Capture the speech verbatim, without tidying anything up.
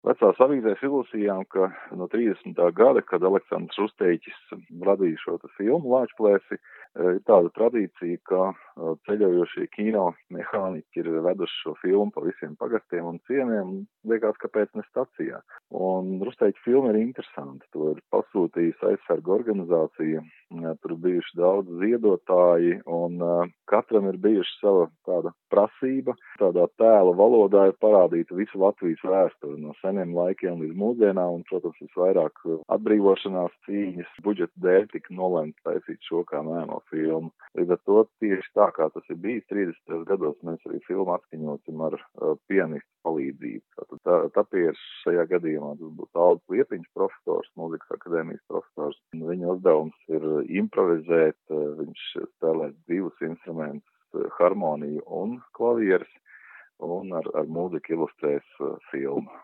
Vecās avīzēs izlasījām, ka no trīsdesmitā gada, kad Aleksandrs Rusteiķis radīja šo filmu Lāčplēsi, ir tāda tradīcija, ka ceļojošie kino mehāniķi ir veduši šo filmu pa visiem pagastiem un ciemiem, liekas, kāpēc ne stacijā. Un Rusteiķa filma ir interesanta, to ir pasūtījusi aizsarga organizācija, tur bijuši daudz ziedotāji un katram ir bijuši sava tāda prasība, tādā tēla valodā ir parādīta visa Latvijas vēsture no seniem laikiem līdz mūsdienām, un, protams, visvairāk atbrīvošanās cīņas budžeta dēļ tika nolēmts taisīt šo kā mēmo filmu. Līdz ar to tieši tā, kā tas ir bijis trīsdesmitajos gados, mēs arī filmu atskaņosim ar uh, pianistu palīdzību. Tātad tā, tāpēc šajā gadījumā tas būs Aldis Liepiņš profesors, mūzikas akadēmijas profesors. Viņa uzdevums ir improvizēt, viņš spēlēs divus instrumentus, harmoniju un klavieres, un ar, ar mūziku ilustrēs uh, filmu.